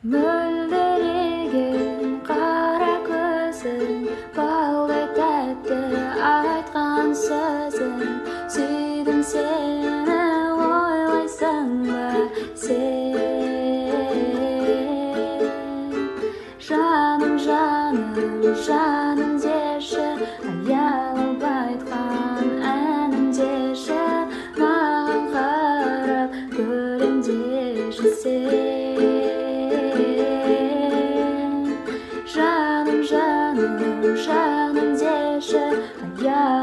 мөлдіреген қара көзің, балдай тәтті айтқан сөзің, сүйдім сені ойлайсың ба сен? Жаным, жаным, жаным деші, аялап айтқан әнім деші, маған қарап күлімдеші сен. Жаным, жаным, жаным деші, аялап